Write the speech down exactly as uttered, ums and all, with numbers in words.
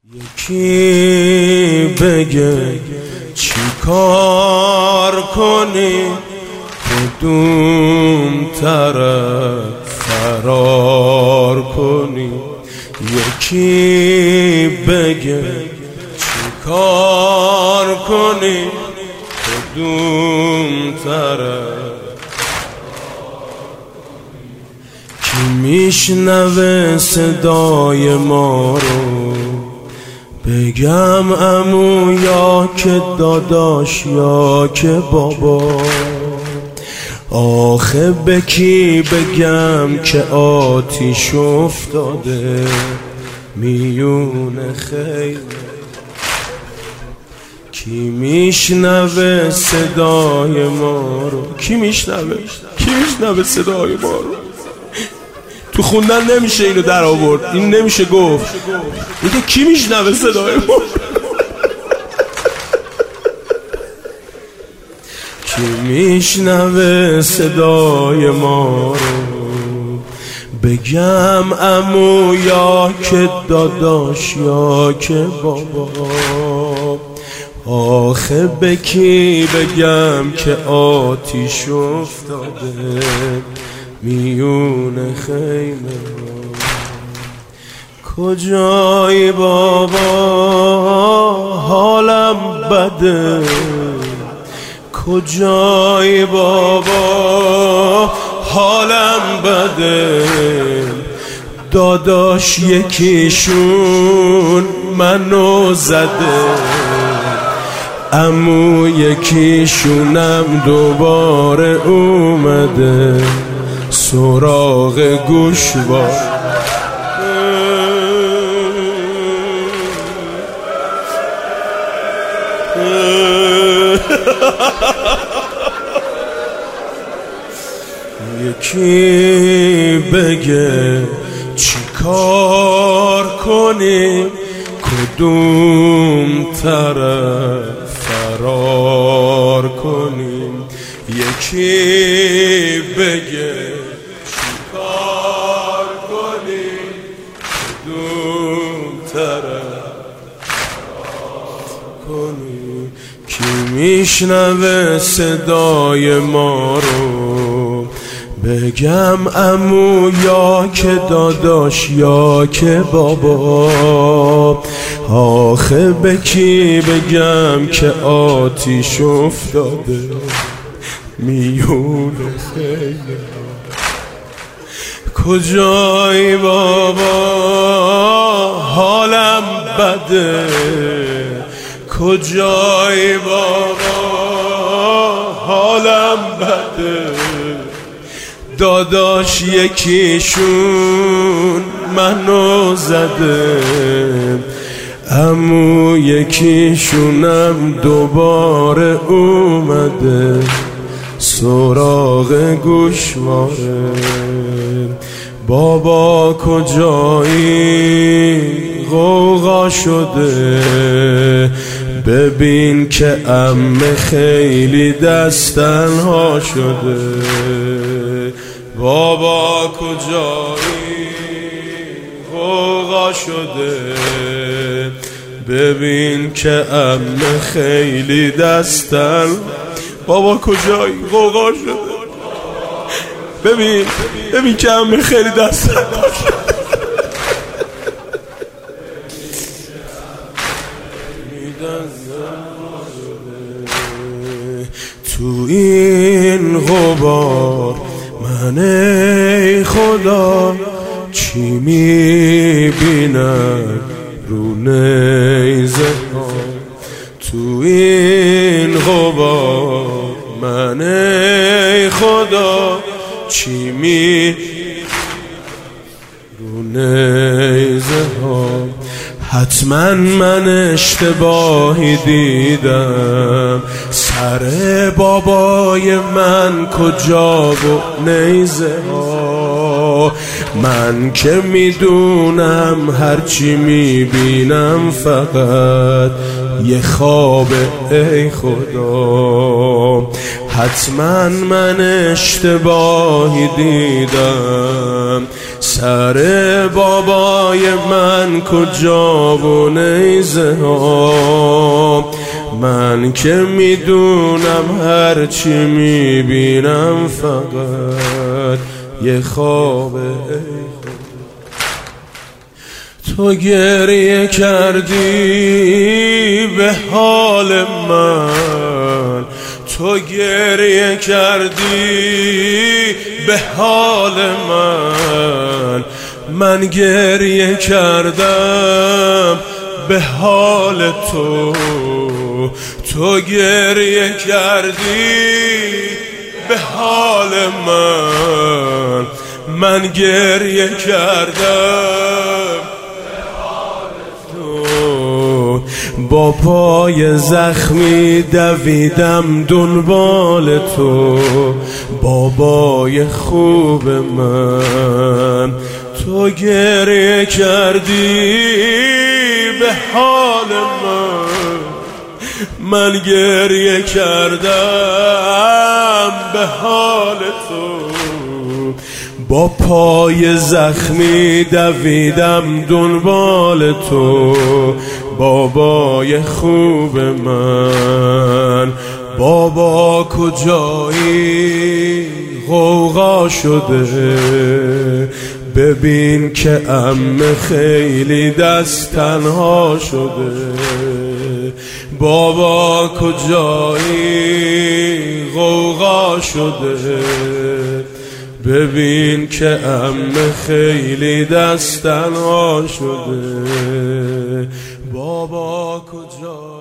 یکی بگه چی کار کنی، کدوم طرف فرار کنی. یکی بگه چی کار کنی، کدوم طرف. کی میشنوه صدای ما رو، بگم عمو یا که داداش یا که بابا. آخه به کی بگم که آتیش افتاده میون خیمه. کی میشنوه صدای ما رو، کی میشنوه کی میشنوه صدای ما رو. تو خوندن نمیشه اینو در آورد، این نمیشه گفت. میگه کی میشنوه صدای ما. کی میشنوه صدای ما رو، بگم عمو یا که داداش یا که بابا. آخه به کی بگم که آتیش افتاده میون خیمه. کجایی بابا حالم بده، کجایی بابا حالم بده. داداش یکیشون منو زده، عمو یکیشونم دوباره اومده سراغ گوشوار. یکی بگه چی کار کنی، کدوم طرف فرار کنیم. یکی بگه چی کار کنیم، کدوم طرف فرار کنیم. کی میشنوه صدای ما رو، بگم عمو یا که داداش یا که بابا. آخه به کی بگم که آتیش افتاده میون خیمه. کجایی بابا حالم بده، کجایی بابا حالم بده. داداش یکیشون منو زده، عمو یکیشونم دوباره اومده سراغ گوشواره. بابا کجایی غوغا شده، ببین که عمه خیلی دستنها شده. بابا کجایی غوغا شده، ببین که عمه خیلی دستن. بابا کجایی غوغا شده، ببین ببین که عمه خیلی دستن شده. تو این غبار من ای خدا چی میبینم رو نیزه ها. تو این غبار من ای خدا چی می رو نیزه ها. حتما من اشتباهی دیدم، سر بابای من کجا و نیزه ها. من که میدونم هرچی میبینم فقط یه خوابه ای خدا. حتما من اشتباهی دیدم، سر بابای من کجا و نیزه ها، من که میدونم هرچی میبینم فقط یه خوابه. تو گریه کردی به حال من، تو گریه کردی به حال من، من گریه کردم به حال تو، تو گریه کردی به حال من، من گریه کردم با پای زخمی دویدم دنبال تو، بابای خوب من. تو گریه کردی به حال من، من گریه کردم به حال تو، با پای زخمی دویدم دنبال تو، بابای خوب من. بابا کجایی غوغا شده، ببین که عمه خیلی دست تنها شده. بابا کجایی غوغا شده، ببین که عمه خیلی دست تنها شده. بابا کجا